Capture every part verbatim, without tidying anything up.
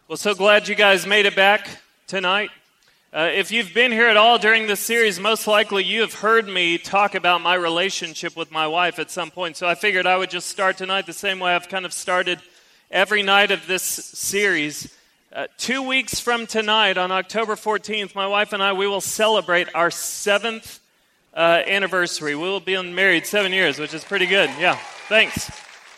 Well, so glad you guys made it back tonight. Uh, if you've been here at all during this series, most likely you have heard me talk about my relationship with my wife at some point. So I figured I would just start tonight the same way I've kind of started every night of this series. Uh, two weeks from tonight, on October fourteenth, my wife and I, we will celebrate our seventh uh, anniversary. We will be married seven years, which is pretty good. Yeah, thanks.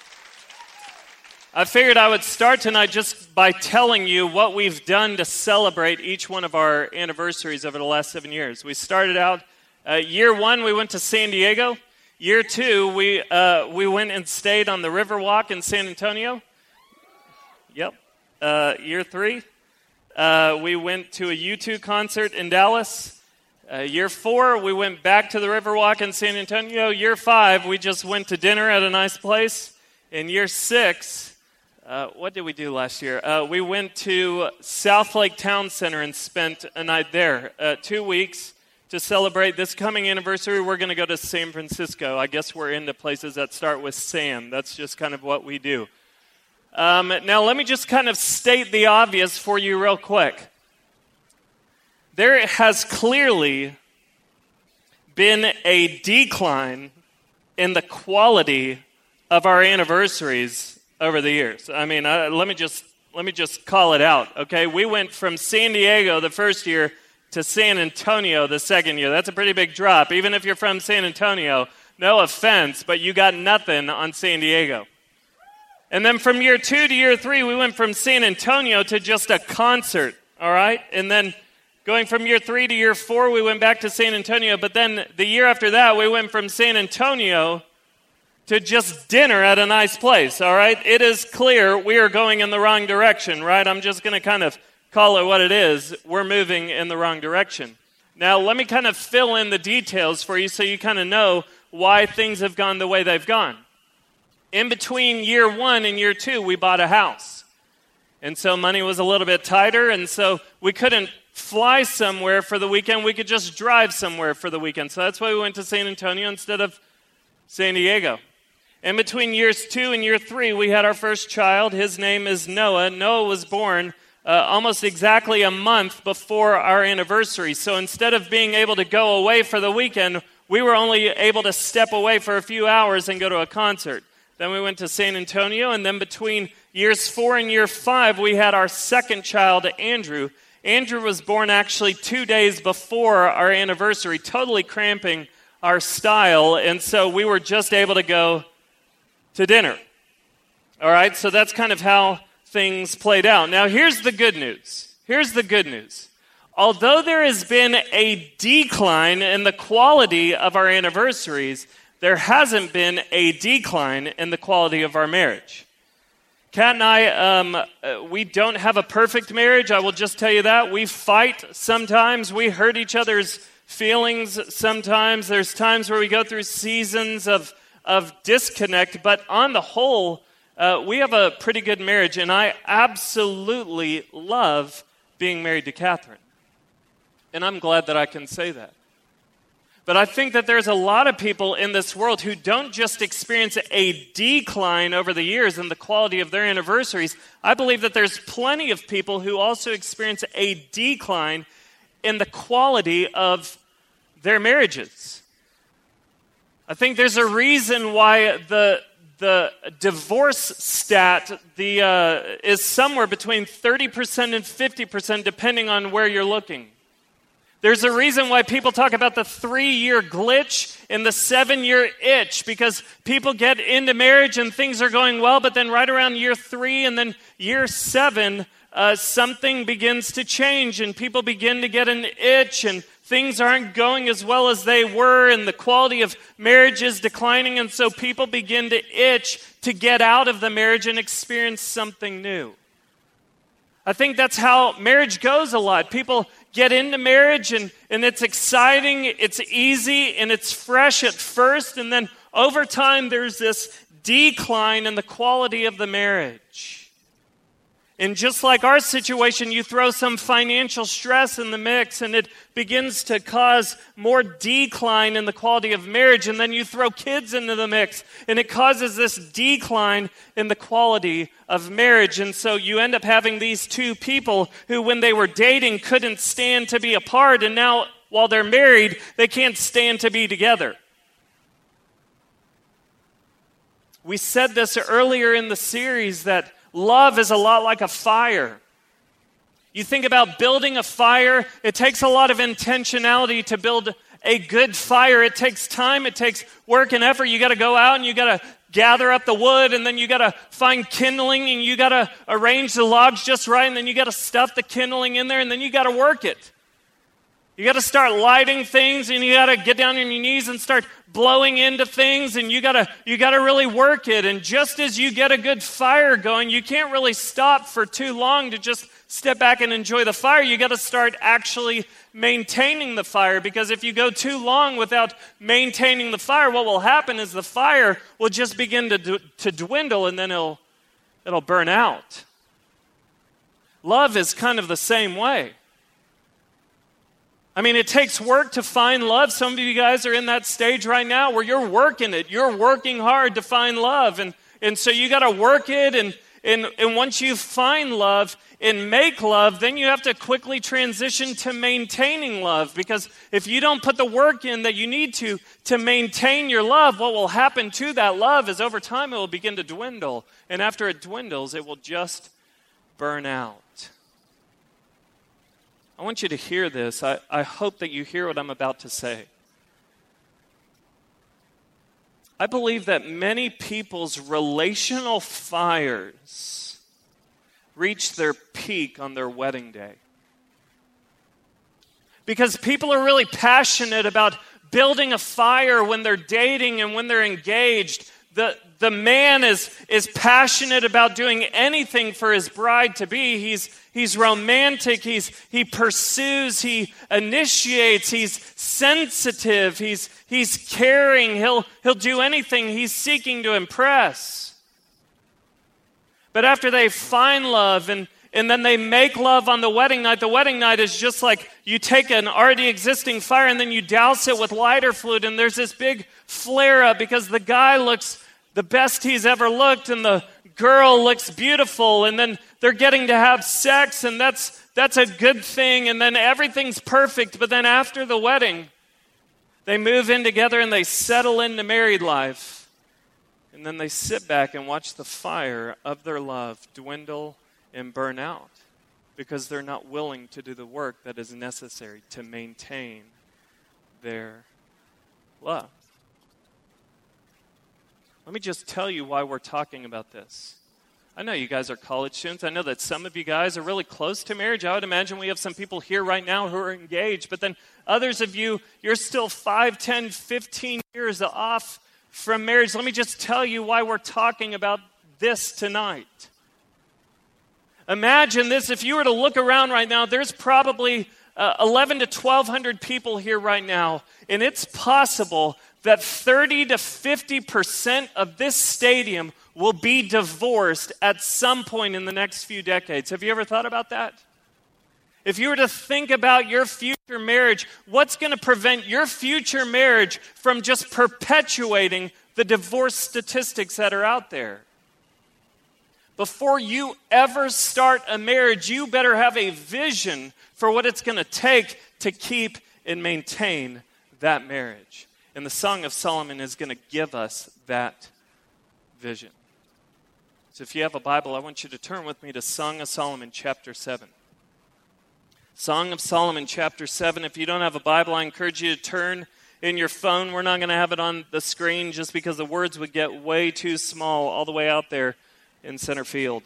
I figured I would start tonight just by telling you what we've done to celebrate each one of our anniversaries over the last seven years. We started out, uh, year one, we went to San Diego. Year two, we uh, we went and stayed on the Riverwalk in San Antonio. Yep. Uh, year three, uh, we went to a U two concert in Dallas. Uh, year four, we went back to the Riverwalk in San Antonio. Year five, we just went to dinner at a nice place. In year six... Uh, what did we do last year? Uh, we went to South Lake Town Center and spent a night there. Uh, two weeks to celebrate this coming anniversary. We're going to go to San Francisco. I guess we're into places that start with San. That's just kind of what we do. Um, now, let me just kind of state the obvious for you real quick. There has clearly been a decline in the quality of our anniversaries over the years. I mean, uh, let me just let me just call it out, okay? We went from San Diego the first year to San Antonio the second year. That's a pretty big drop. Even if you're from San Antonio, no offense, but you got nothing on San Diego. And then from year two to year three, we went from San Antonio to just a concert, all right? And then going from year three to year four, we went back to San Antonio. But then the year after that, we went from San Antonio to just dinner at a nice place, all right? It is clear we are going in the wrong direction, right? I'm just going to kind of call it what it is. We're moving in the wrong direction. Now, let me kind of fill in the details for you so you kind of know why things have gone the way they've gone. In between year one and year two, we bought a house. And so money was a little bit tighter, and so we couldn't fly somewhere for the weekend. We could just drive somewhere for the weekend. So that's why we went to San Antonio instead of San Diego. In between years two and year three, we had our first child. His name is Noah. Noah was born uh, almost exactly a month before our anniversary. So instead of being able to go away for the weekend, we were only able to step away for a few hours and go to a concert. Then we went to San Antonio, and then between years four and year five, we had our second child, Andrew. Andrew was born actually two days before our anniversary, totally cramping our style, and so we were just able to go to dinner. All right, so that's kind of how things played out. Now, here's the good news. Here's the good news. Although there has been a decline in the quality of our anniversaries, there hasn't been a decline in the quality of our marriage. Kat and I, um, uh, we don't have a perfect marriage. I will just tell you that. We fight sometimes. We hurt each other's feelings sometimes. There's times where we go through seasons of of disconnect, but on the whole, uh, we have a pretty good marriage, and I absolutely love being married to Catherine. And I'm glad that I can say that. But I think that there's a lot of people in this world who don't just experience a decline over the years in the quality of their anniversaries. I believe that there's plenty of people who also experience a decline in the quality of their marriages. I think there's a reason why the the divorce stat the uh, is somewhere between thirty percent and fifty percent, depending on where you're looking. There's a reason why people talk about the three-year glitch and the seven-year itch, because people get into marriage and things are going well, but then right around year three and then year seven, uh, something begins to change and people begin to get an itch and things aren't going as well as they were, and the quality of marriage is declining, and so people begin to itch to get out of the marriage and experience something new. I think that's how marriage goes a lot. People get into marriage, and, and it's exciting, it's easy, and it's fresh at first, and then over time there's this decline in the quality of the marriage. And just like our situation, you throw some financial stress in the mix and it begins to cause more decline in the quality of marriage. And then you throw kids into the mix and it causes this decline in the quality of marriage. And so you end up having these two people who, when they were dating, couldn't stand to be apart. And now, while they're married, they can't stand to be together. We said this earlier in the series that love is a lot like a fire. You think about building a fire, it takes a lot of intentionality to build a good fire. It takes time, it takes work and effort. You got to go out and you got to gather up the wood, and then you got to find kindling, and you got to arrange the logs just right, and then you got to stuff the kindling in there, and then you got to work it. You got to start lighting things, and you got to get down on your knees and start blowing into things, and you got to you got to really work it. And just as you get a good fire going, you can't really stop for too long to just step back and enjoy the fire. You got to start actually maintaining the fire, because if you go too long without maintaining the fire, what will happen is the fire will just begin to d- to dwindle, and then it'll it'll burn out. Love is kind of the same way. I mean, it takes work to find love. Some of you guys are in that stage right now where you're working it. You're working hard to find love. And, and so you got to work it. And, and, and once you find love and make love, then you have to quickly transition to maintaining love. Because if you don't put the work in that you need to to maintain your love, what will happen to that love is over time it will begin to dwindle. And after it dwindles, it will just burn out. I want you to hear this. I, I hope that you hear what I'm about to say. I believe that many people's relational fires reach their peak on their wedding day. Because people are really passionate about building a fire when they're dating and when they're engaged. The, the man is, is passionate about doing anything for his bride to be. He's, he's romantic. He's, he pursues. He initiates. He's sensitive. He's, he's caring. He'll, he'll do anything. He's seeking to impress. But after they find love and, and then they make love on the wedding night, the wedding night is just like you take an already existing fire and then you douse it with lighter fluid, and there's this big flare up because the guy looks the best he's ever looked and the girl looks beautiful, and then they're getting to have sex, and that's that's a good thing, and then everything's perfect. But then after the wedding, they move in together and they settle into married life, and then they sit back and watch the fire of their love dwindle and burn out because they're not willing to do the work that is necessary to maintain their love. Let me just tell you why we're talking about this. I know you guys are college students. I know that some of you guys are really close to marriage. I would imagine we have some people here right now who are engaged. But then others of you, you're still five, ten, fifteen years off from marriage. Let me just tell you why we're talking about this tonight. Imagine this. If you were to look around right now, there's probably uh, eleven to twelve hundred people here right now. And it's possible that thirty to fifty percent of this stadium will be divorced at some point in the next few decades. Have you ever thought about that? If you were to think about your future marriage, what's going to prevent your future marriage from just perpetuating the divorce statistics that are out there? Before you ever start a marriage, you better have a vision for what it's going to take to keep and maintain that marriage. And the Song of Solomon is going to give us that vision. So if you have a Bible, I want you to turn with me to Song of Solomon chapter seven. Song of Solomon chapter seven. If you don't have a Bible, I encourage you to turn in your phone. We're not going to have it on the screen just because the words would get way too small all the way out there in center field.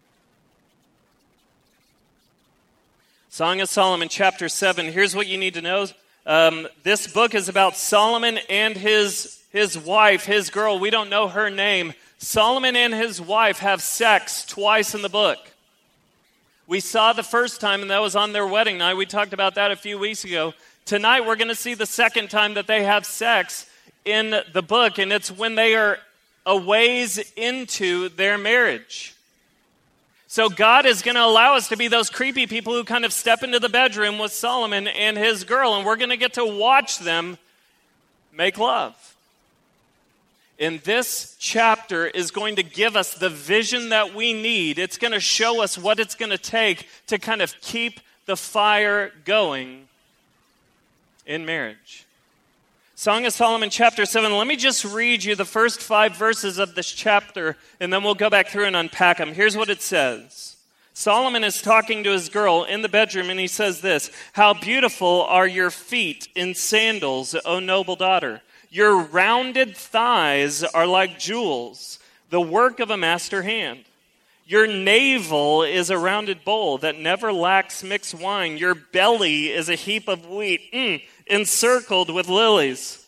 Song of Solomon chapter seven. Here's what you need to know. Um, this book is about Solomon and his, his wife, his girl. We don't know her name. Solomon and his wife have sex twice in the book. We saw the first time, and that was on their wedding night. We talked about that a few weeks ago. Tonight, we're going to see the second time that they have sex in the book, and it's when they are a ways into their marriage. So God is going to allow us to be those creepy people who kind of step into the bedroom with Solomon and his girl, and we're going to get to watch them make love. And this chapter is going to give us the vision that we need. It's going to show us what it's going to take to kind of keep the fire going in marriage. Song of Solomon chapter seven. Let me just read you the first five verses of this chapter, and then we'll go back through and unpack them. Here's what it says. Solomon is talking to his girl in the bedroom, and he says this: "How beautiful are your feet in sandals, O noble daughter. Your rounded thighs are like jewels, the work of a master hand. Your navel is a rounded bowl that never lacks mixed wine. Your belly is a heap of wheat, mm, encircled with lilies.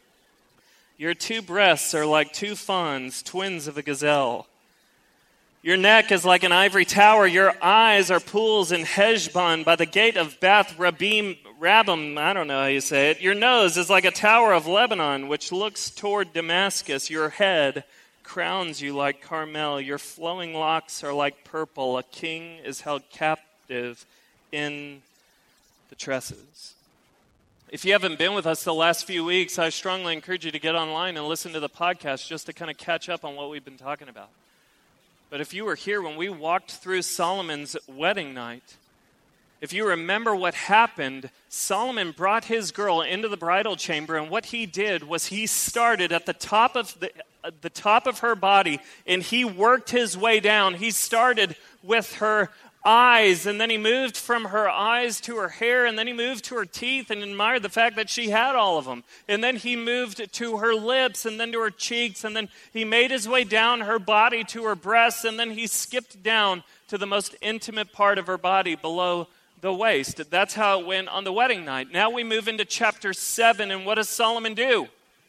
Your two breasts are like two fawns, twins of a gazelle. Your neck is like an ivory tower. Your eyes are pools in Heshbon by the gate of Bath Rabim, Rabbim, I don't know how you say it. Your nose is like a tower of Lebanon, which looks toward Damascus. Your head crowns you like Carmel. Your flowing locks are like purple. A king is held captive in the tresses." If you haven't been with us the last few weeks, I strongly encourage you to get online and listen to the podcast just to kind of catch up on what we've been talking about. But if you were here when we walked through Solomon's wedding night, if you remember what happened, Solomon brought his girl into the bridal chamber, and what he did was he started at the top of the, uh, the top of her body, and he worked his way down. He started with her eyes, and then he moved from her eyes to her hair, and then he moved to her teeth and admired the fact that she had all of them. And then he moved to her lips, and then to her cheeks, and then he made his way down her body to her breasts, and then he skipped down to the most intimate part of her body below the waist. That's how it went on the wedding night. Now we move into chapter seven, and what does Solomon do?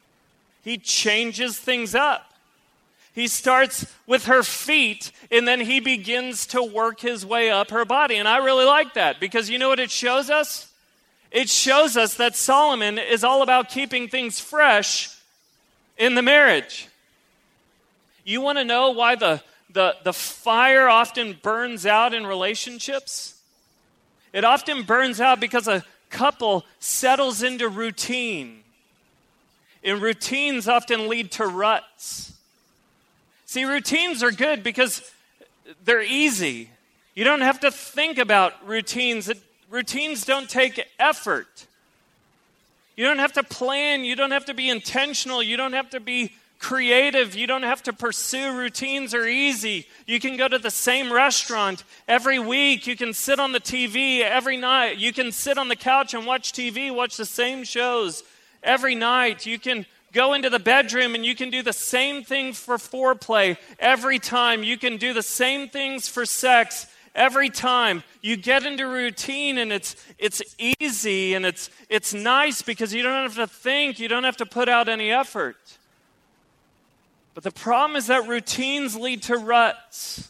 He changes things up. He starts with her feet, and then he begins to work his way up her body. And I really like that, because you know what it shows us? It shows us that Solomon is all about keeping things fresh in the marriage. You want to know why the, the, the fire often burns out in relationships? It often burns out because a couple settles into routine. And routines often lead to ruts. See, routines are good because they're easy. You don't have to think about routines. Routines don't take effort. You don't have to plan. You don't have to be intentional. You don't have to be creative. You don't have to pursue. Routines are easy. You can go to the same restaurant every week. You can sit on the T V every night. You can sit on the couch and watch T V, watch the same shows every night. You can go into the bedroom and you can do the same thing for foreplay every time. You can do the same things for sex every time. You get into routine, and it's it's easy, and it's it's nice because you don't have to think, you don't have to put out any effort. But the problem is that routines lead to ruts.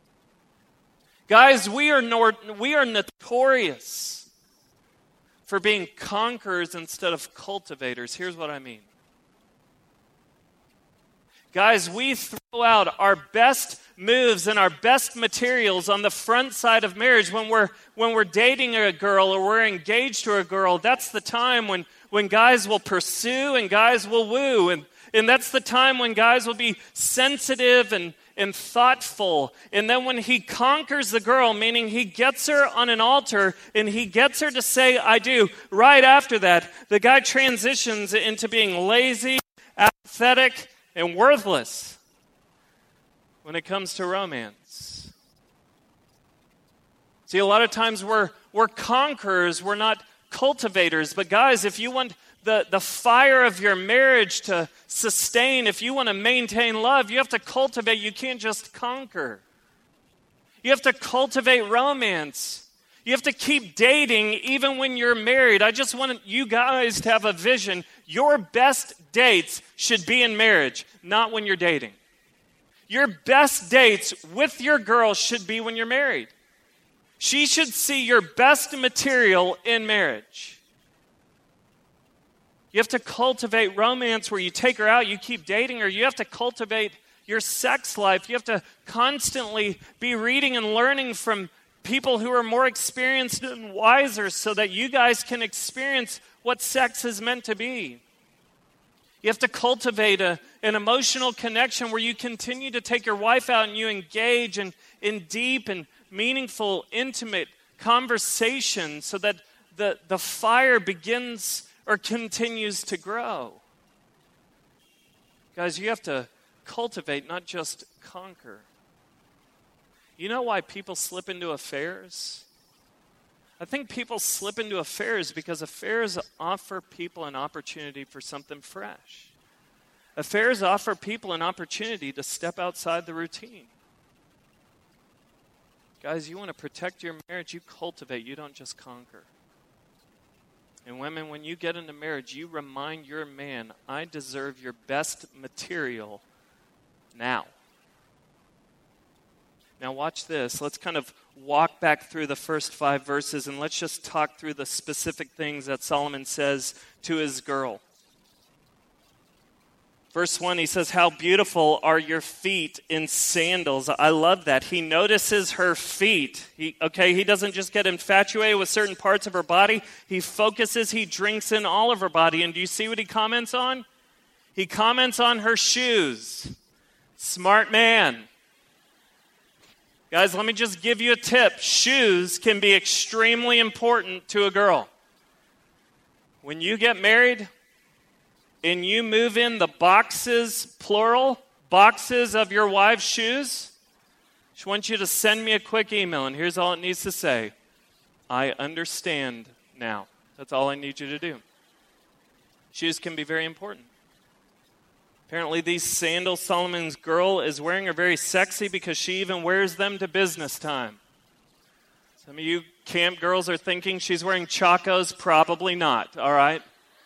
Guys, we are nor- we are notorious for being conquerors instead of cultivators. Here's what I mean. Guys, we throw out our best moves and our best materials on the front side of marriage when we're when we're dating a girl or we're engaged to a girl. That's the time when, when guys will pursue and guys will woo. And, and that's the time when guys will be sensitive and, and thoughtful. And then when he conquers the girl, meaning he gets her on an altar and he gets her to say, "I do," right after that, the guy transitions into being lazy, apathetic, and worthless when it comes to romance. See, a lot of times we're, we're conquerors, we're not cultivators. But guys, if you want the, the fire of your marriage to sustain, if you want to maintain love, you have to cultivate. You can't just conquer. You have to cultivate romance. You have to keep dating even when you're married. I just want you guys to have a vision. Your best dates should be in marriage, not when you're dating. Your best dates with your girl should be when you're married. She should see your best material in marriage. You have to cultivate romance where you take her out, you keep dating her. You have to cultivate your sex life. You have to constantly be reading and learning from people who are more experienced and wiser so that you guys can experience what sex is meant to be. You have to cultivate a, an emotional connection where you continue to take your wife out and you engage in, in deep and meaningful, intimate conversation so that the, the fire begins or continues to grow. Guys, you have to cultivate, not just conquer. You know why people slip into affairs? I think people slip into affairs because affairs offer people an opportunity for something fresh. Affairs offer people an opportunity to step outside the routine. Guys, you want to protect your marriage, you cultivate, you don't just conquer. And women, when you get into marriage, you remind your man, I deserve your best material now. Now watch this. Let's kind of walk back through the first five verses and let's just talk through the specific things that Solomon says to his girl. Verse one, he says, how beautiful are your feet in sandals. I love that. He notices her feet. He, okay, he doesn't just get infatuated with certain parts of her body. He focuses, he drinks in all of her body. And do you see what he comments on? He comments on her shoes. Smart man. Guys, let me just give you a tip. Shoes can be extremely important to a girl. When you get married and you move in the boxes, plural, boxes of your wife's shoes, I just want you to send me a quick email, and here's all it needs to say. I understand now. That's all I need you to do. Shoes can be very important. Apparently, these sandals Solomon's girl is wearing are very sexy because she even wears them to business time. Some of you camp girls are thinking she's wearing Chacos. Probably not, all right?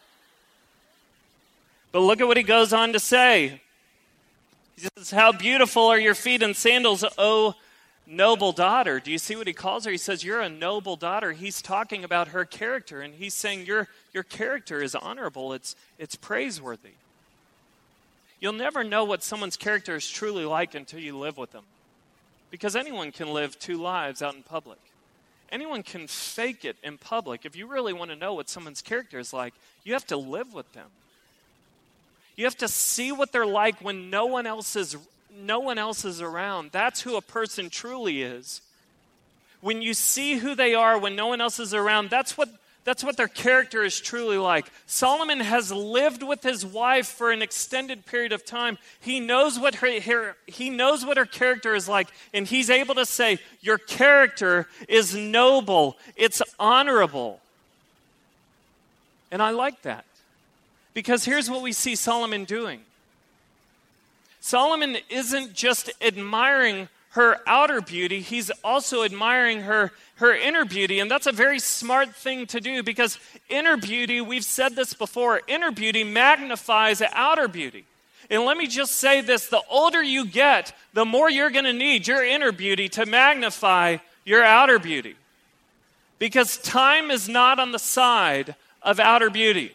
But look at what he goes on to say. He says, how beautiful are your feet in sandals, O noble daughter. Do you see what he calls her? He says, you're a noble daughter. He's talking about her character, and he's saying your, your character is honorable. It's, it's praiseworthy. You'll never know what someone's character is truly like until you live with them. Because anyone can live two lives out in public. Anyone can fake it in public. If you really want to know what someone's character is like, you have to live with them. You have to see what they're like when no one else is, no one else is around. That's who a person truly is. When you see who they are when no one else is around, that's what That's what their character is truly like. Solomon has lived with his wife for an extended period of time. He knows what her, her, he knows what her character is like, and he's able to say, your character is noble, it's honorable. And I like that. Because here's what we see Solomon doing. Solomon isn't just admiring her outer beauty, he's also admiring her, her inner beauty. And that's a very smart thing to do because inner beauty, we've said this before, inner beauty magnifies outer beauty. And let me just say this, the older you get, the more you're going to need your inner beauty to magnify your outer beauty. Because time is not on the side of outer beauty.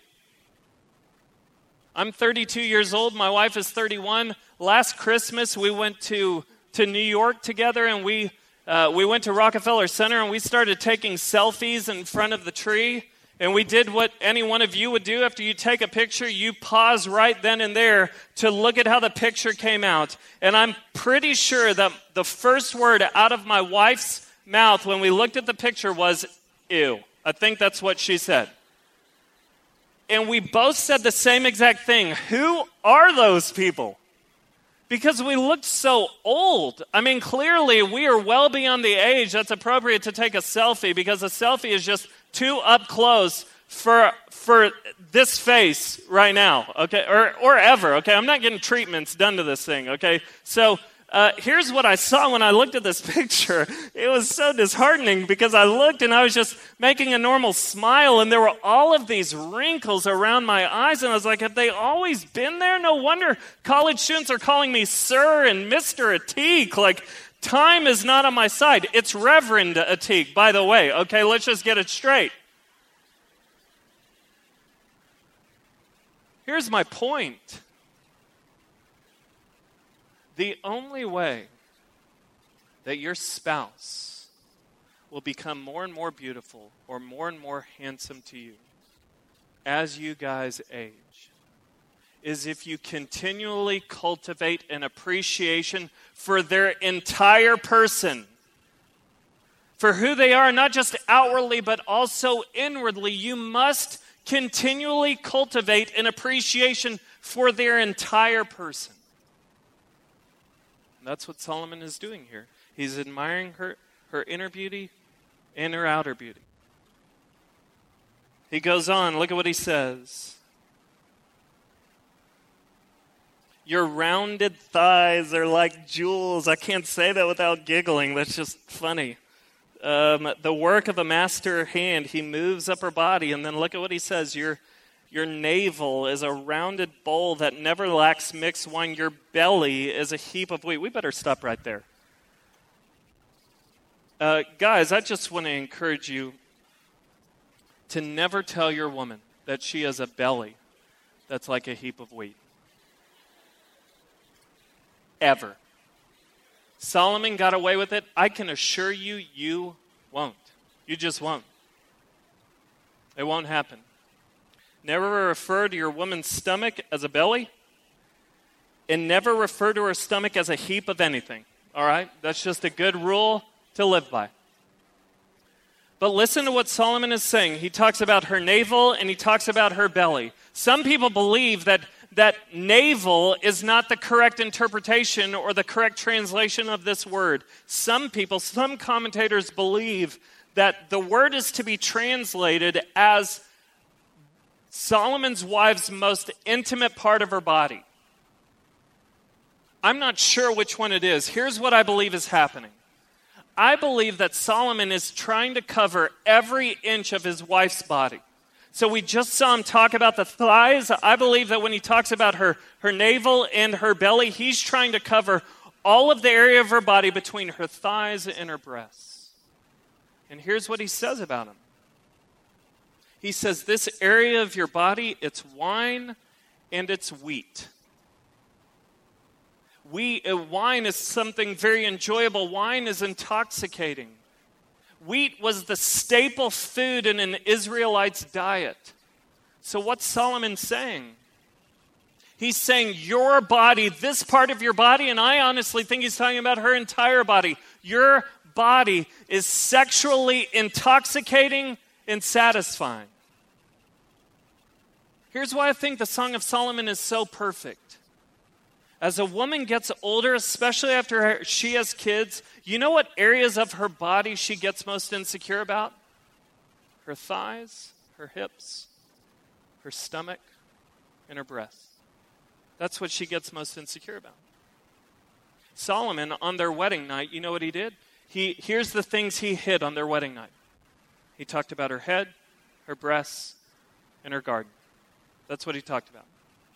I'm thirty-two years old, my wife is thirty-one. Last Christmas we went to to New York together, and we uh, we went to Rockefeller Center, and we started taking selfies in front of the tree. And we did what any one of you would do after you take a picture. You pause right then and there to look at how the picture came out. And I'm pretty sure that the first word out of my wife's mouth when we looked at the picture was, ew. I think that's what she said. And we both said the same exact thing. Who are those people? Because we looked so old. I mean, clearly we are well beyond the age that's appropriate to take a selfie because a selfie is just too up close for for this face right now, okay, or or ever, okay? I'm not getting treatments done to this thing, okay? So uh, here's what I saw when I looked at this picture. It was so disheartening because I looked and I was just making a normal smile and there were all of these wrinkles around my eyes and I was like, have they always been there? No wonder college students are calling me Sir and Mister Ateek. Like, time is not on my side. It's Reverend Ateek, by the way. Okay, let's just get it straight. Here's my point. The only way that your spouse will become more and more beautiful or more and more handsome to you as you guys age is if you continually cultivate an appreciation for their entire person, for who they are, not just outwardly, but also inwardly. You must continually cultivate an appreciation for their entire person. And that's what Solomon is doing here. He's admiring her, her inner beauty and her outer beauty. He goes on, look at what he says. Your rounded thighs are like jewels. I can't say that without giggling. That's just funny. Um, the work of a master hand. He moves up her body, and then look at what he says. Your, your navel is a rounded bowl that never lacks mixed wine. Your belly is a heap of wheat. We better stop right there. Uh, guys, I just want to encourage you to never tell your woman that she has a belly that's like a heap of wheat. Ever. Solomon got away with it. I can assure you, you won't. You just won't. It won't happen. Never refer to your woman's stomach as a belly, and never refer to her stomach as a heap of anything. All right? That's just a good rule to live by. But listen to what Solomon is saying. He talks about her navel and he talks about her belly. Some people believe that that navel is not the correct interpretation or the correct translation of this word. Some people, some commentators believe that the word is to be translated as Solomon's wife's most intimate part of her body. I'm not sure which one it is. Here's what I believe is happening. I believe that Solomon is trying to cover every inch of his wife's body. So we just saw him talk about the thighs. I believe that when he talks about her, her navel and her belly, he's trying to cover all of the area of her body between her thighs and her breasts. And here's what he says about him. He says, this area of your body, it's wine and it's wheat. We, uh, wine is something very enjoyable. Wine is intoxicating. Wheat was the staple food in an Israelite's diet. So what's Solomon saying? He's saying your body, this part of your body, and I honestly think he's talking about her entire body. Your body is sexually intoxicating and satisfying. Here's why I think the Song of Solomon is so perfect. As a woman gets older, especially after her, she has kids, you know what areas of her body she gets most insecure about? Her thighs, her hips, her stomach, and her breasts. That's what she gets most insecure about. Solomon, on their wedding night, you know what he did? He here's the things he hid on their wedding night. He talked about her head, her breasts, and her garden. That's what he talked about.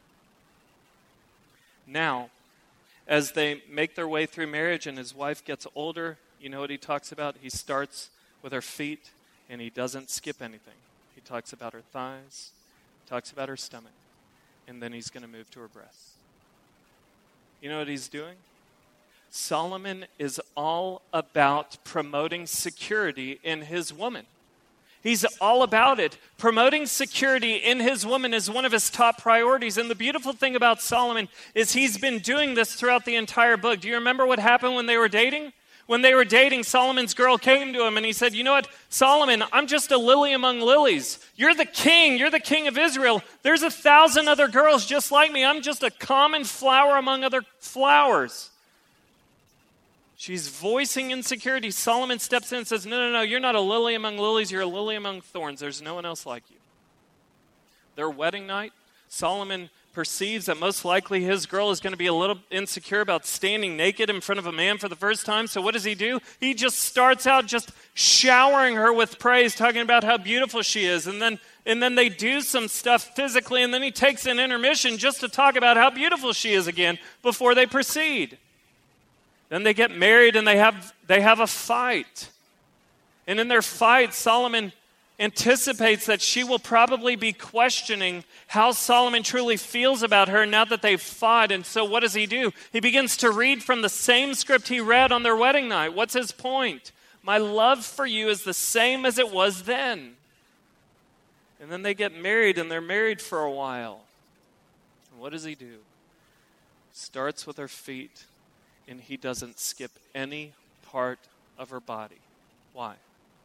Now, as they make their way through marriage and his wife gets older, you know what he talks about? He starts with her feet and he doesn't skip anything. He talks about her thighs, talks about her stomach, and then he's going to move to her breasts. You know what he's doing? Solomon is all about promoting security in his woman. He's all about it. Promoting security in his woman is one of his top priorities. And the beautiful thing about Solomon is he's been doing this throughout the entire book. Do you remember what happened when they were dating? When they were dating, Solomon's girl came to him and he said, you know what, Solomon, I'm just a lily among lilies. You're the king. You're the king of Israel. There's a thousand other girls just like me. I'm just a common flower among other flowers. She's voicing insecurity. Solomon steps in and says, no, no, no, you're not a lily among lilies. You're a lily among thorns. There's no one else like you. Their wedding night, Solomon perceives that most likely his girl is going to be a little insecure about standing naked in front of a man for the first time. So what does he do? He just starts out just showering her with praise, talking about how beautiful she is. And then, and then they do some stuff physically, and then he takes an intermission just to talk about how beautiful she is again before they proceed. Then they get married and they have they have a fight. And in their fight, Solomon anticipates that she will probably be questioning how Solomon truly feels about her now that they've fought. And so what does he do? He begins to read from the same script he read on their wedding night. What's his point? My love for you is the same as it was then. And then they get married, and they're married for a while. And what does he do? Starts with her feet, and he doesn't skip any part of her body. Why?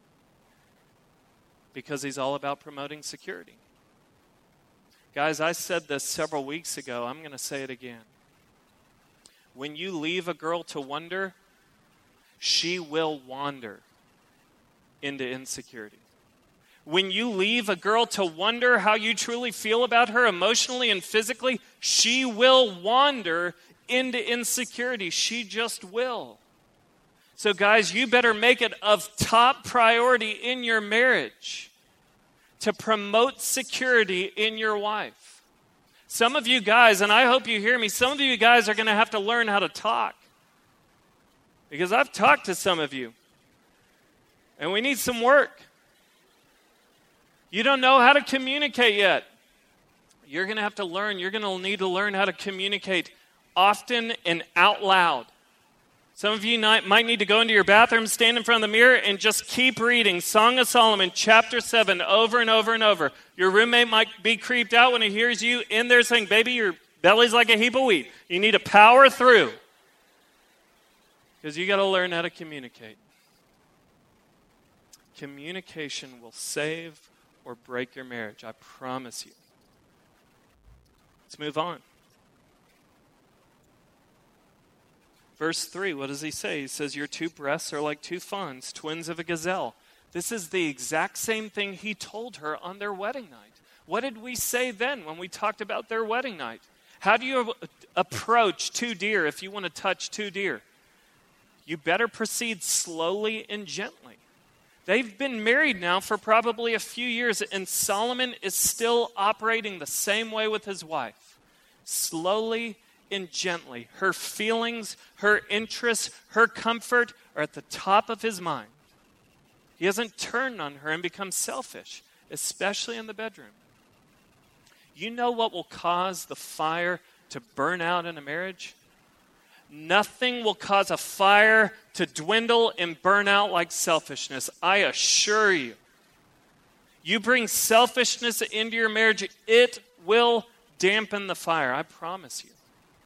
Because he's all about promoting security. Guys, I said this several weeks ago. I'm going to say it again. When you leave a girl to wonder, she will wander into insecurity. When you leave a girl to wonder how you truly feel about her emotionally and physically, she will wander into insecurity. She just will. So guys, you better make it of top priority in your marriage to promote security in your wife. Some of you guys, and I hope you hear me, some of you guys are going to have to learn how to talk. Because I've talked to some of you, and we need some work. You don't know how to communicate yet. You're going to have to learn. You're going to need to learn how to communicate often and out loud. Some of you might need to go into your bathroom, stand in front of the mirror, and just keep reading Song of Solomon, chapter seven, over and over and over. Your roommate might be creeped out when he hears you in there saying, baby, your belly's like a heap of wheat. You need to power through. Because you got to learn how to communicate. Communication will save or break your marriage, I promise you. Let's move on. Verse three, what does he say? He says, your two breasts are like two fawns, twins of a gazelle. This is the exact same thing he told her on their wedding night. What did we say then when we talked about their wedding night? How do you approach two deer if you want to touch two deer? You better proceed slowly and gently. They've been married now for probably a few years, and Solomon is still operating the same way with his wife. Slowly and gently. Her feelings, her interests, her comfort are at the top of his mind. He hasn't turned on her and become selfish, especially in the bedroom. You know what will cause the fire to burn out in a marriage? Nothing will cause a fire to dwindle and burn out like selfishness. I assure you. You bring selfishness into your marriage, it will dampen the fire. I promise you.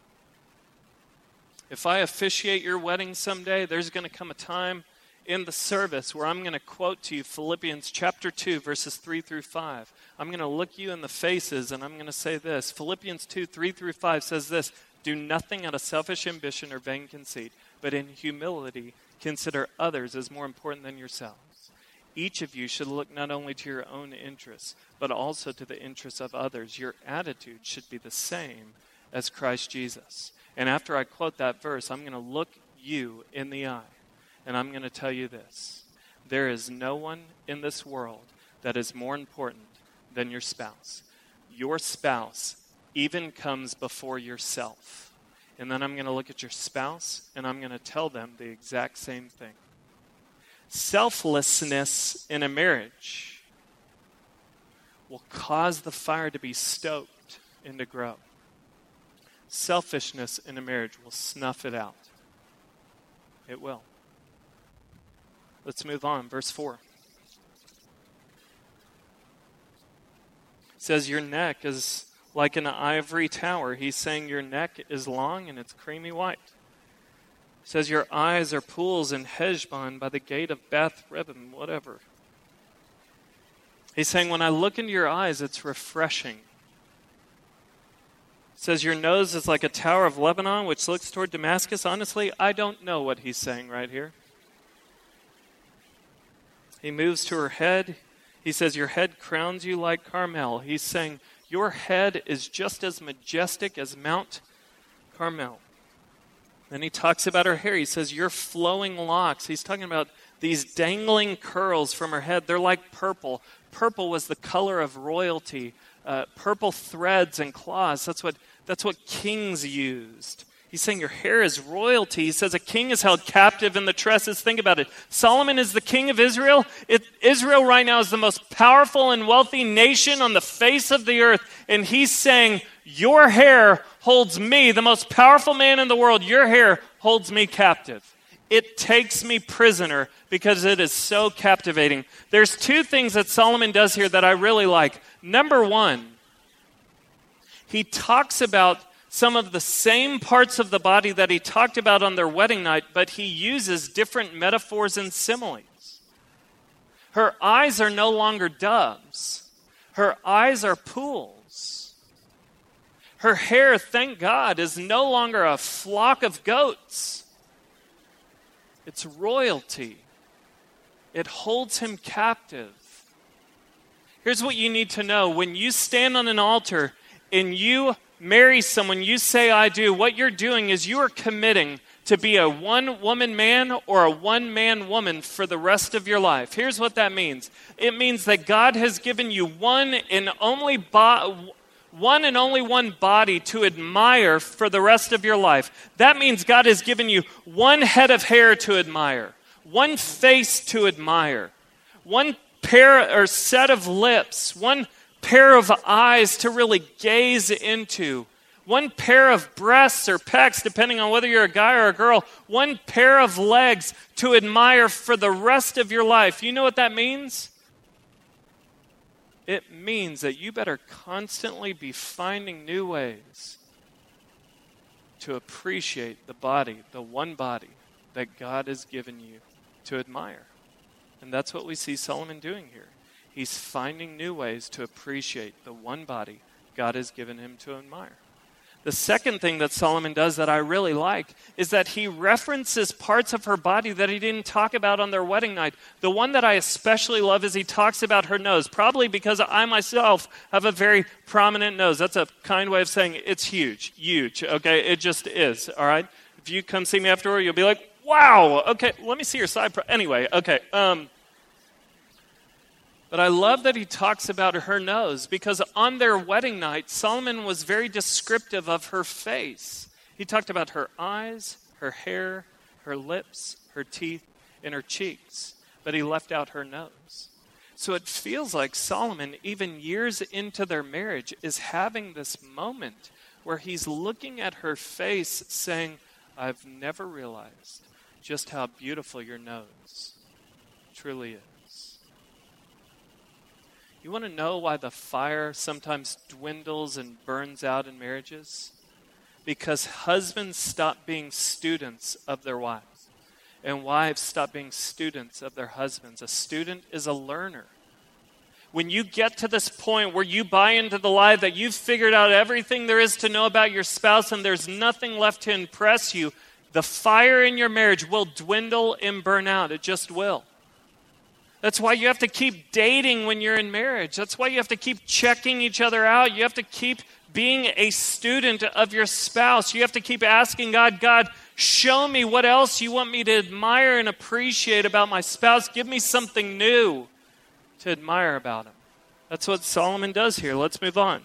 If I officiate your wedding someday, there's going to come a time in the service where I'm going to quote to you Philippians chapter two, verses three through five. I'm going to look you in the faces and I'm going to say this. Philippians two, three through five says this, do nothing out of selfish ambition or vain conceit, but in humility consider others as more important than yourselves. Each of you should look not only to your own interests, but also to the interests of others. Your attitude should be the same as Christ Jesus. And after I quote that verse, I'm going to look you in the eye, and I'm going to tell you this. There is no one in this world that is more important than your spouse. Your spouse even comes before yourself. And then I'm going to look at your spouse, and I'm going to tell them the exact same thing. Selflessness in a marriage will cause the fire to be stoked and to grow. Selfishness in a marriage will snuff it out. It will. Let's move on. Verse four. It says, your neck is like an ivory tower. He's saying your neck is long and it's creamy white. It says your eyes are pools in Heshbon by the gate of Beth Ribbon, whatever. He's saying when I look into your eyes, it's refreshing. It says your nose is like a tower of Lebanon, which looks toward Damascus. Honestly, I don't know what he's saying right here. He moves to her head. He says your head crowns you like Carmel. He's saying your head is just as majestic as Mount Carmel. Then he talks about her hair. He says your flowing locks. He's talking about these dangling curls from her head. They're like purple. Purple was the color of royalty. Uh, purple threads and claws. That's what That's what kings used. He's saying your hair is royalty. He says a king is held captive in the tresses. Think about it. Solomon is the king of Israel. It, Israel right now is the most powerful and wealthy nation on the face of the earth. And he's saying, your hair holds me, the most powerful man in the world. Your hair holds me captive. It takes me prisoner because it is so captivating. There's two things that Solomon does here that I really like. Number one, he talks about some of the same parts of the body that he talked about on their wedding night, but he uses different metaphors and similes. Her eyes are no longer doves. Her eyes are pools. Her hair, thank God, is no longer a flock of goats. It's royalty. It holds him captive. Here's what you need to know. When you stand on an altar and you marry someone, you say, I do, what you're doing is you are committing to be a one-woman man or a one-man woman for the rest of your life. Here's what that means. It means that God has given you one and only bo- one and only one body to admire for the rest of your life. That means God has given you one head of hair to admire, one face to admire, one pair or set of lips, one pair of eyes to really gaze into, one pair of breasts or pecs, depending on whether you're a guy or a girl, one pair of legs to admire for the rest of your life. You know what that means? It means that you better constantly be finding new ways to appreciate the body, the one body that God has given you to admire. And that's what we see Solomon doing here. He's finding new ways to appreciate the one body God has given him to admire. The second thing that Solomon does that I really like is that he references parts of her body that he didn't talk about on their wedding night. The one that I especially love is he talks about her nose, probably because I myself have a very prominent nose. That's a kind way of saying it's huge, huge, okay? It just is, all right? If you come see me afterward, you'll be like, wow, okay, let me see your side. Pro-. Anyway, okay, um... But I love that he talks about her nose because on their wedding night, Solomon was very descriptive of her face. He talked about her eyes, her hair, her lips, her teeth, and her cheeks. But he left out her nose. So it feels like Solomon, even years into their marriage, is having this moment where he's looking at her face saying, I've never realized just how beautiful your nose truly is. You want to know why the fire sometimes dwindles and burns out in marriages? Because husbands stop being students of their wives, and wives stop being students of their husbands. A student is a learner. When you get to this point where you buy into the lie that you've figured out everything there is to know about your spouse and there's nothing left to impress you, the fire in your marriage will dwindle and burn out. It just will. That's why you have to keep dating when you're in marriage. That's why you have to keep checking each other out. You have to keep being a student of your spouse. You have to keep asking God, God, show me what else you want me to admire and appreciate about my spouse. Give me something new to admire about him. That's what Solomon does here. Let's move on.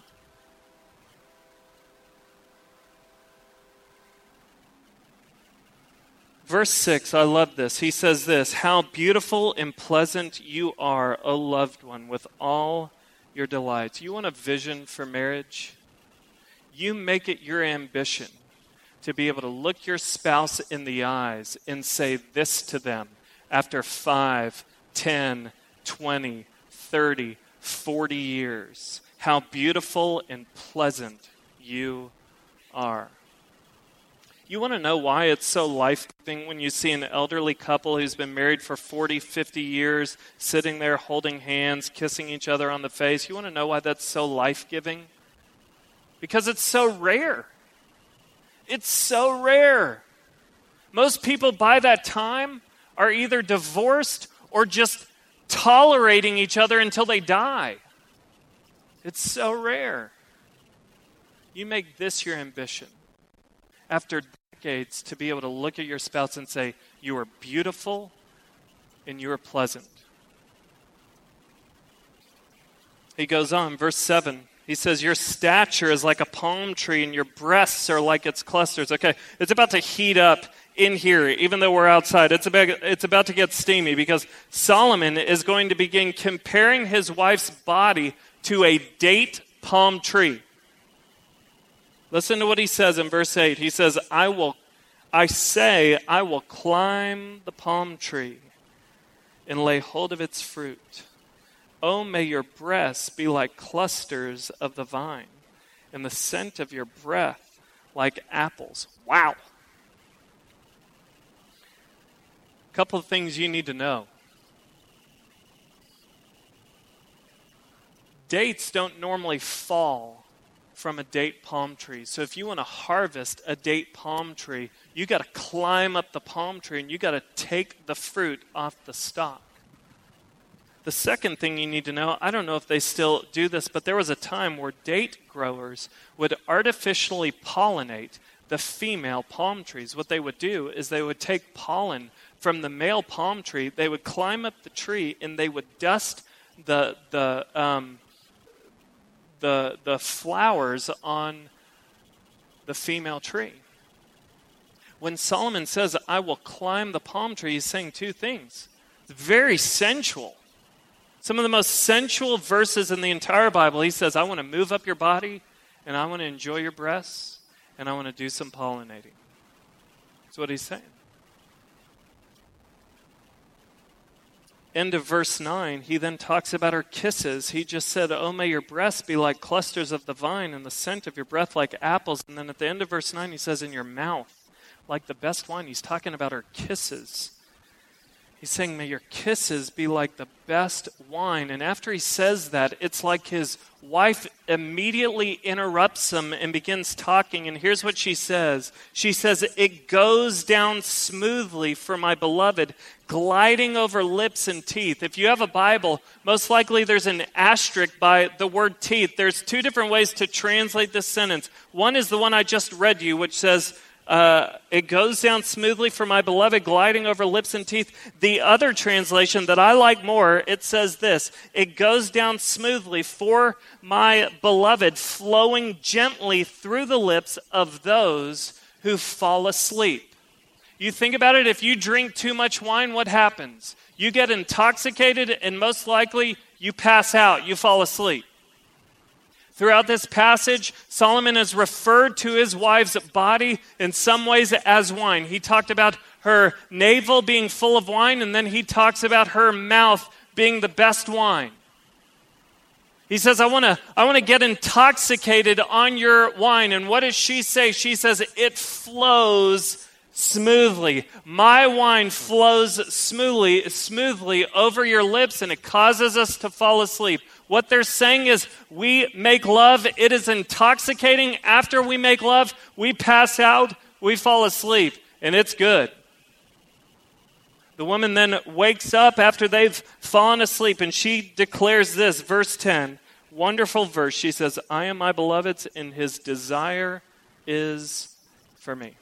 Verse six, I love this. He says this, how beautiful and pleasant you are, O loved one, with all your delights. You want a vision for marriage? You make it your ambition to be able to look your spouse in the eyes and say this to them after five, ten, twenty, thirty, forty years. How beautiful and pleasant you are. You want to know why it's so life-giving when you see an elderly couple who's been married for forty, fifty years, sitting there holding hands, kissing each other on the face? You want to know why that's so life-giving? Because it's so rare. It's so rare. Most people by that time are either divorced or just tolerating each other until they die. It's so rare. You make this your ambition. After decades, to be able to look at your spouse and say, you are beautiful and you are pleasant. He goes on, verse seven. He says, your stature is like a palm tree and your breasts are like its clusters. Okay, it's about to heat up in here, even though we're outside. It's about, it's about to get steamy because Solomon is going to begin comparing his wife's body to a date palm tree. Listen to what he says in verse eight. He says, I will, I say, I will climb the palm tree and lay hold of its fruit. Oh, may your breasts be like clusters of the vine, and the scent of your breath like apples. Wow. A couple of things you need to know. Dates don't normally fall from a date palm tree. So if you want to harvest a date palm tree, you got to climb up the palm tree and you got to take the fruit off the stalk. The second thing you need to know, I don't know if they still do this, but there was a time where date growers would artificially pollinate the female palm trees. What they would do is they would take pollen from the male palm tree, they would climb up the tree, and they would dust the the um, the the flowers on the female tree. When Solomon says, I will climb the palm tree, he's saying two things. It's very sensual. Some of the most sensual verses in the entire Bible. He says, I want to move up your body, and I want to enjoy your breasts, and I want to do some pollinating. That's what he's saying. End of verse nine, he then talks about her kisses. He just said, oh, may your breasts be like clusters of the vine and the scent of your breath like apples. And then at the end of verse nine, he says, in your mouth, like the best wine. He's talking about her kisses. He's saying, may your kisses be like the best wine. And after he says that, it's like his wife immediately interrupts him and begins talking. And here's what she says. She says, it goes down smoothly for my beloved, gliding over lips and teeth. If you have a Bible, most likely there's an asterisk by the word teeth. There's two different ways to translate this sentence. One is the one I just read you, which says, Uh, it goes down smoothly for my beloved, gliding over lips and teeth. The other translation that I like more, it says this, it goes down smoothly for my beloved, flowing gently through the lips of those who fall asleep. You think about it, if you drink too much wine, what happens? You get intoxicated and most likely you pass out, you fall asleep. Throughout this passage, Solomon has referred to his wife's body in some ways as wine. He talked about her navel being full of wine, and then he talks about her mouth being the best wine. He says, I want to I want to get intoxicated on your wine. And what does she say? She says, it flows smoothly. My wine flows smoothly, smoothly over your lips, and it causes us to fall asleep. What they're saying is, we make love, it is intoxicating. After we make love, we pass out, we fall asleep, and it's good. The woman then wakes up after they've fallen asleep, and she declares this, verse ten, wonderful verse. She says, I am my beloved's, and his desire is for me.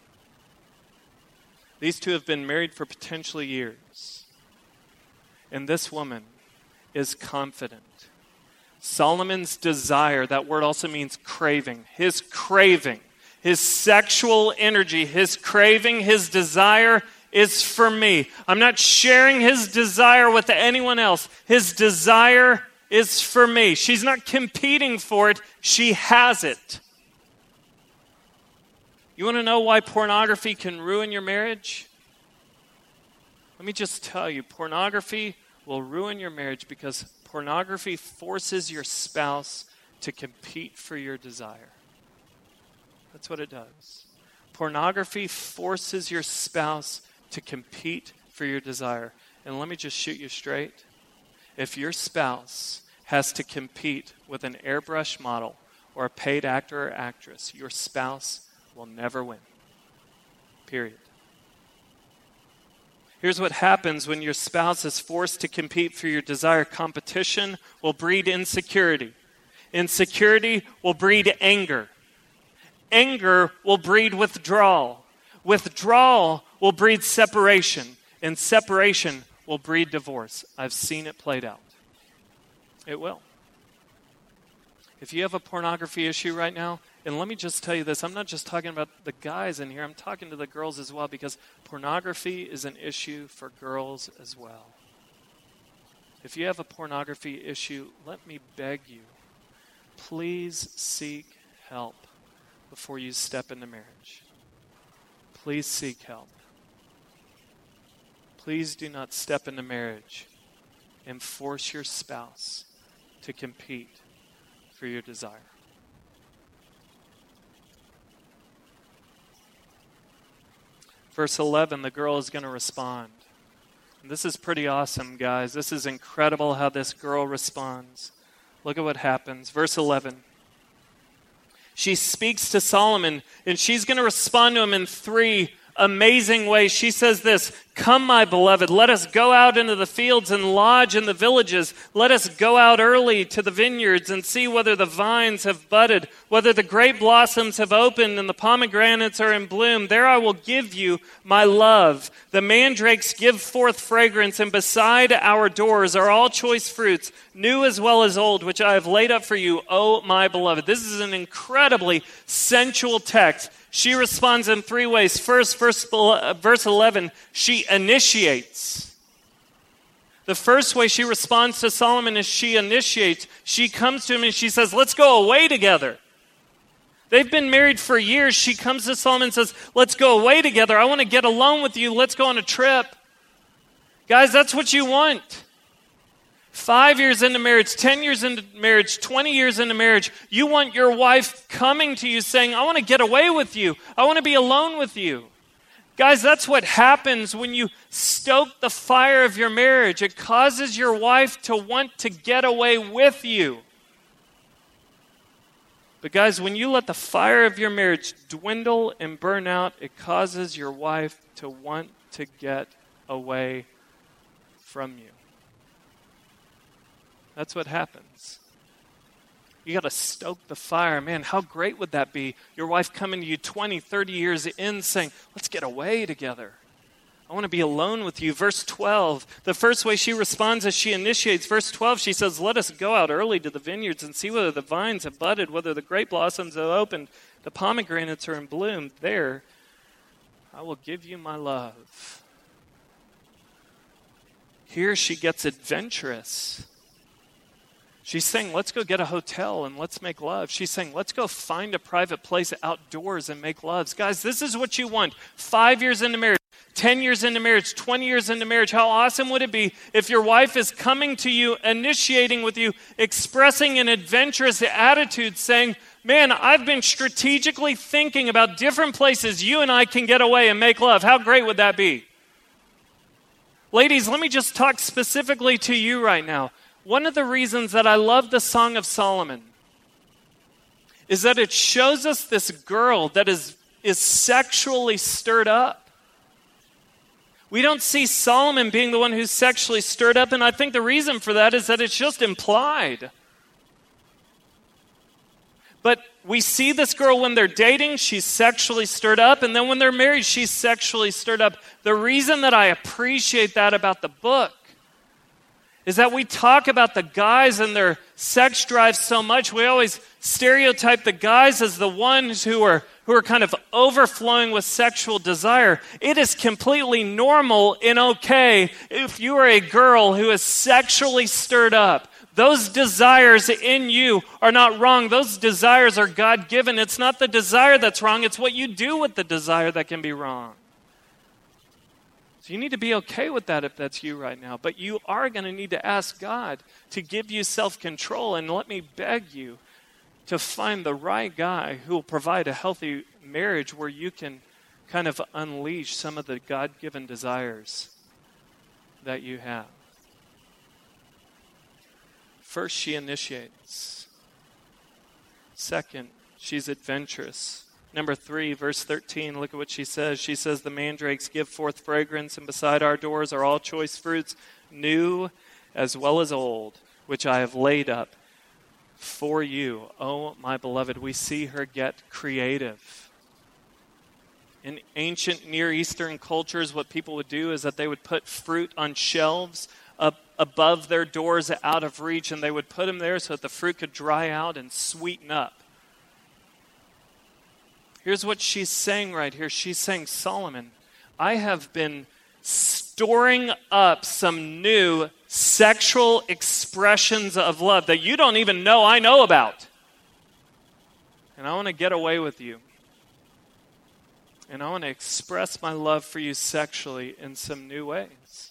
These two have been married for potentially years, and this woman is confident. Solomon's desire, that word also means craving. His craving, his sexual energy, his craving, his desire is for me. I'm not sharing his desire with anyone else. His desire is for me. She's not competing for it. She has it. You want to know why pornography can ruin your marriage? Let me just tell you, pornography will ruin your marriage because pornography forces your spouse to compete for your desire. That's what it does. Pornography forces your spouse to compete for your desire. And let me just shoot you straight. If your spouse has to compete with an airbrush model or a paid actor or actress, your spouse will never win. Period. Here's what happens when your spouse is forced to compete for your desire. Competition will breed insecurity. Insecurity will breed anger. Anger will breed withdrawal. Withdrawal will breed separation. And separation will breed divorce. I've seen it played out. It will. If you have a pornography issue right now, and let me just tell you this, I'm not just talking about the guys in here, I'm talking to the girls as well, because pornography is an issue for girls as well. If you have a pornography issue, let me beg you, please seek help before you step into marriage. Please seek help. Please do not step into marriage and force your spouse to compete for your desire. Verse eleven, the girl is going to respond. And this is pretty awesome, guys. This is incredible how this girl responds. Look at what happens. Verse eleven. She speaks to Solomon, and she's going to respond to him in three amazing ways. She says this, "Come, my beloved, let us go out into the fields and lodge in the villages. Let us go out early to the vineyards and see whether the vines have budded, whether the grape blossoms have opened and the pomegranates are in bloom. There I will give you my love. The mandrakes give forth fragrance, and beside our doors are all choice fruits, new as well as old, which I have laid up for you, O my beloved." This is an incredibly sensual text. She responds in three ways. First, verse, verse eleven, she initiates. The first way she responds to Solomon is she initiates. She comes to him and she says, let's go away together. They've been married for years. She comes to Solomon and says, let's go away together. I want to get alone with you. Let's go on a trip. Guys, that's what you want. Five years into marriage, ten years into marriage, twenty years into marriage, you want your wife coming to you saying, I want to get away with you. I want to be alone with you. Guys, that's what happens when you stoke the fire of your marriage. It causes your wife to want to get away with you. But guys, when you let the fire of your marriage dwindle and burn out, it causes your wife to want to get away from you. That's what happens. You got to stoke the fire. Man, how great would that be? Your wife coming to you twenty, thirty years in saying, let's get away together. I want to be alone with you. Verse twelve, the first way she responds is she initiates. Verse twelve, she says, let us go out early to the vineyards and see whether the vines have budded, whether the grape blossoms have opened, the pomegranates are in bloom. There, I will give you my love. Here she gets adventurous. She's saying, let's go get a hotel and let's make love. She's saying, let's go find a private place outdoors and make loves. Guys, this is what you want. Five years into marriage, ten years into marriage, twenty years into marriage. How awesome would it be if your wife is coming to you, initiating with you, expressing an adventurous attitude, saying, man, I've been strategically thinking about different places you and I can get away and make love. How great would that be? Ladies, let me just talk specifically to you right now. One of the reasons that I love the Song of Solomon is that it shows us this girl that is, is sexually stirred up. We don't see Solomon being the one who's sexually stirred up, and I think the reason for that is that it's just implied. But we see this girl when they're dating, she's sexually stirred up, and then when they're married, she's sexually stirred up. The reason that I appreciate that about the book is that we talk about the guys and their sex drive so much. We always stereotype the guys as the ones who are who are kind of overflowing with sexual desire. It is completely normal and okay if you are a girl who is sexually stirred up. Those desires in you are not wrong. Those desires are God-given. It's not the desire that's wrong. It's what you do with the desire that can be wrong. So you need to be okay with that if that's you right now. But you are going to need to ask God to give you self-control. And let me beg you to find the right guy who will provide a healthy marriage where you can kind of unleash some of the God-given desires that you have. First, she initiates. Second, she's adventurous. Number three, verse thirteen, look at what she says. She says, the mandrakes give forth fragrance, and beside our doors are all choice fruits, new as well as old, which I have laid up for you. Oh, my beloved, we see her get creative. In ancient Near Eastern cultures, what people would do is that they would put fruit on shelves up above their doors out of reach, and they would put them there so that the fruit could dry out and sweeten up. Here's what she's saying right here. She's saying, Solomon, I have been storing up some new sexual expressions of love that you don't even know I know about. And I want to get away with you. And I want to express my love for you sexually in some new ways.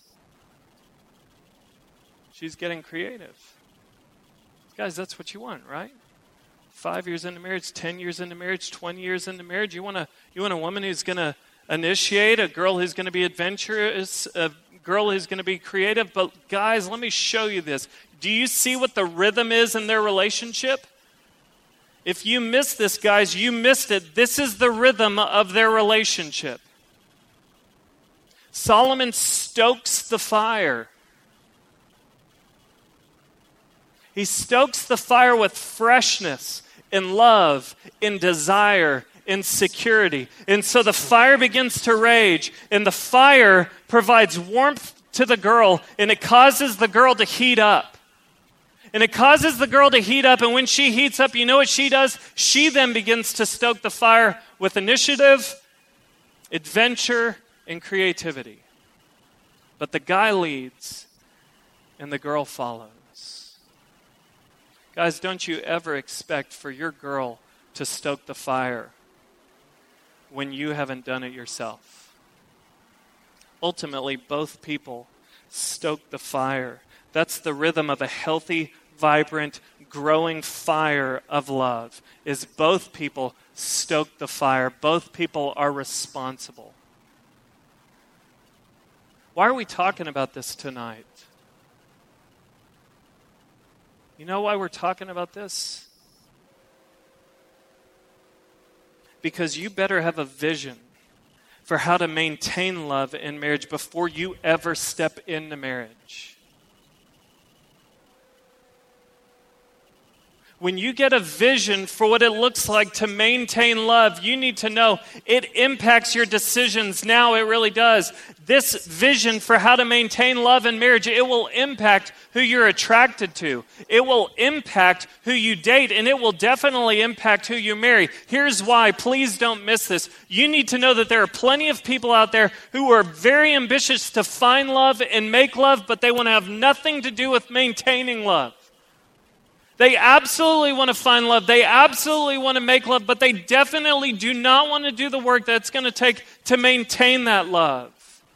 She's getting creative. Guys, that's what you want, right? Five years into marriage, ten years into marriage, twenty years into marriage. You want a, you want a woman who's going to initiate, a girl who's going to be adventurous, a girl who's going to be creative. But guys, let me show you this. Do you see what the rhythm is in their relationship? If you missed this, guys, you missed it. This is the rhythm of their relationship. Solomon stokes the fire. He stokes the fire with freshness, in love, in desire, in security. And so the fire begins to rage, and the fire provides warmth to the girl, and it causes the girl to heat up. And it causes the girl to heat up, and when she heats up, you know what she does? She then begins to stoke the fire with initiative, adventure, and creativity. But the guy leads, and the girl follows. Guys, don't you ever expect for your girl to stoke the fire when you haven't done it yourself. Ultimately, both people stoke the fire. That's the rhythm of a healthy, vibrant, growing fire of love, is both people stoke the fire. Both people are responsible. Why are we talking about this tonight? You know why we're talking about this? Because you better have a vision for how to maintain love in marriage before you ever step into marriage. When you get a vision for what it looks like to maintain love, you need to know it impacts your decisions now. It really does. This vision for how to maintain love in marriage, it will impact who you're attracted to. It will impact who you date, and it will definitely impact who you marry. Here's why. Please don't miss this. You need to know that there are plenty of people out there who are very ambitious to find love and make love, but they want to have nothing to do with maintaining love. They absolutely want to find love. They absolutely want to make love, but they definitely do not want to do the work that's going to take to maintain that love.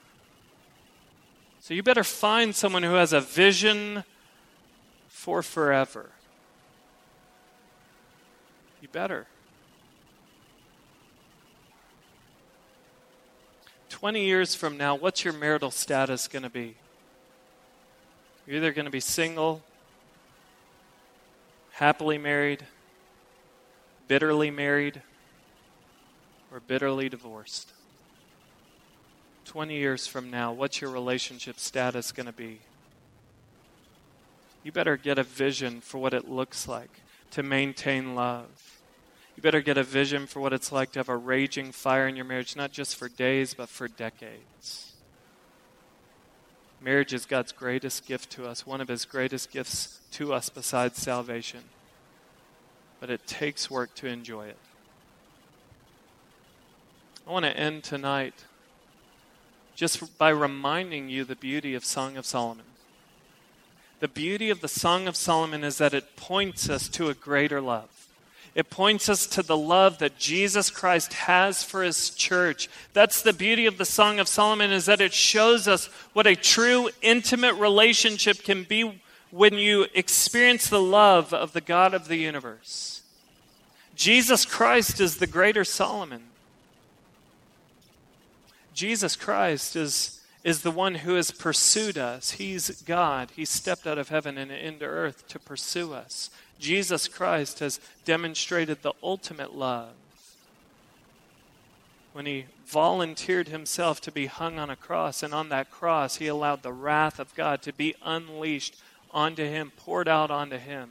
So you better find someone who has a vision for forever. You better. twenty years from now, what's your marital status going to be? You're either going to be single, happily married, bitterly married, or bitterly divorced. twenty years from now, what's your relationship status going to be? You better get a vision for what it looks like to maintain love. You better get a vision for what it's like to have a raging fire in your marriage, not just for days, but for decades. Marriage is God's greatest gift to us, one of his greatest gifts to us besides salvation. But it takes work to enjoy it. I want to end tonight just by reminding you the beauty of Song of Solomon. The beauty of the Song of Solomon is that it points us to a greater love. It points us to the love that Jesus Christ has for his church. That's the beauty of the Song of Solomon, is that it shows us what a true, intimate relationship can be when you experience the love of the God of the universe. Jesus Christ is the greater Solomon. Jesus Christ is, is the one who has pursued us. He's God. He stepped out of heaven and into earth to pursue us. Jesus Christ has demonstrated the ultimate love when he volunteered himself to be hung on a cross, and on that cross he allowed the wrath of God to be unleashed onto him, poured out onto him,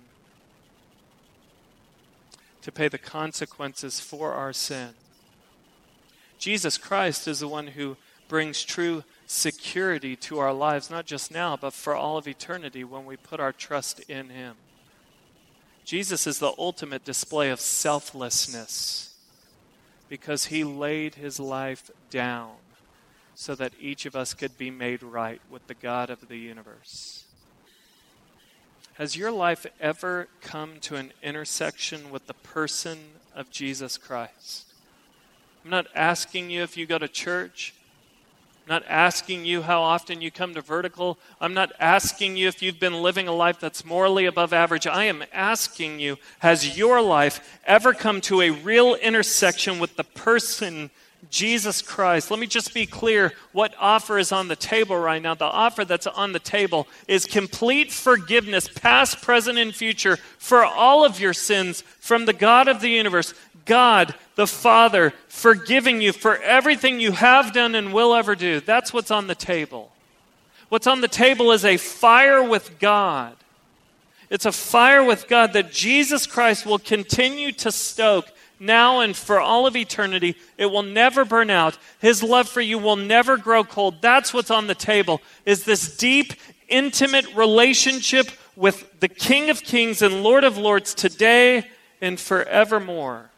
to pay the consequences for our sin. Jesus Christ is the one who brings true security to our lives, not just now, but for all of eternity when we put our trust in him. Jesus is the ultimate display of selflessness because he laid his life down so that each of us could be made right with the God of the universe. Has your life ever come to an intersection with the person of Jesus Christ? I'm not asking you if you go to church. I'm not asking you how often you come to Vertical. I'm not asking you if you've been living a life that's morally above average. I am asking you, has your life ever come to a real intersection with the person Jesus Christ? Let me just be clear what offer is on the table right now. The offer that's on the table is complete forgiveness, past, present, and future, for all of your sins from the God of the universe. God, the Father, forgiving you for everything you have done and will ever do. That's what's on the table. What's on the table is a fire with God. It's a fire with God that Jesus Christ will continue to stoke now and for all of eternity. It will never burn out. His love for you will never grow cold. That's what's on the table, is this deep, intimate relationship with the King of Kings and Lord of Lords today and forevermore.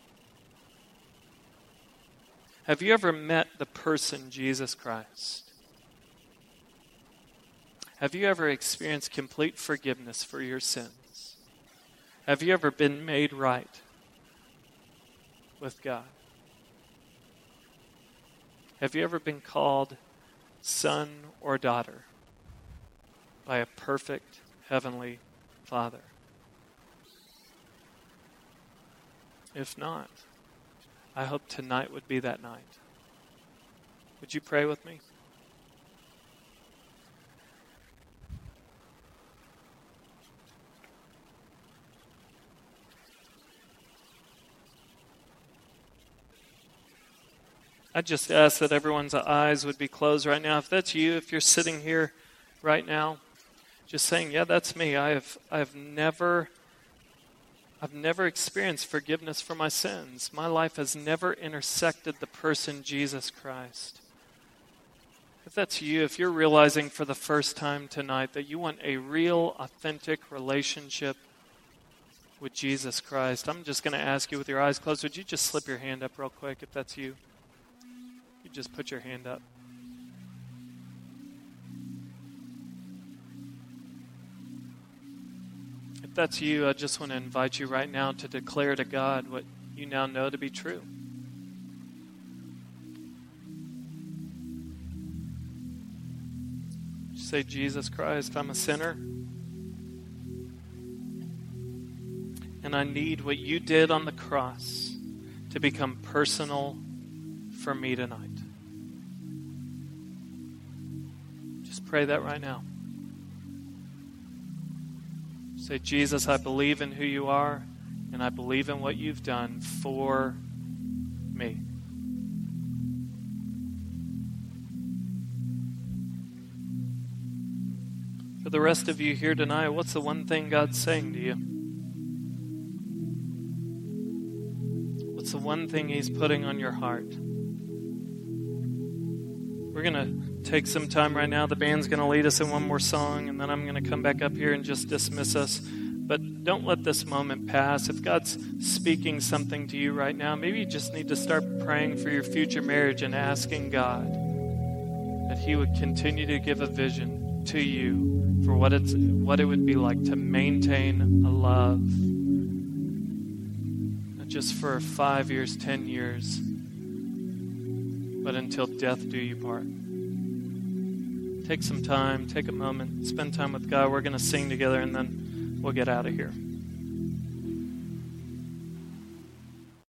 Have you ever met the person Jesus Christ? Have you ever experienced complete forgiveness for your sins? Have you ever been made right with God? Have you ever been called son or daughter by a perfect heavenly Father? If not, I hope tonight would be that night. Would you pray with me? I just ask that everyone's eyes would be closed right now. If that's you, if you're sitting here right now, just saying, yeah, that's me. I have I have never I've never experienced forgiveness for my sins. My life has never intersected the person Jesus Christ. If that's you, if you're realizing for the first time tonight that you want a real, authentic relationship with Jesus Christ, I'm just going to ask you with your eyes closed, would you just slip your hand up real quick if that's you? You just put your hand up. If that's you, I just want to invite you right now to declare to God what you now know to be true. Say, Jesus Christ, I'm a sinner. And I need what you did on the cross to become personal for me tonight. Just pray that right now. Say, Jesus, I believe in who you are, and I believe in what you've done for me. For the rest of you here tonight, what's the one thing God's saying to you? What's the one thing he's putting on your heart? We're going to take some time right now. The band's going to lead us in one more song, and then I'm going to come back up here and just dismiss us. But don't let this moment pass. If God's speaking something to you right now, maybe you just need to start praying for your future marriage and asking God that he would continue to give a vision to you for what it's what it would be like to maintain a love, not just for five years, ten years, but until death do you part. Take some time, take a moment, spend time with God. We're going to sing together, and then we'll get out of here.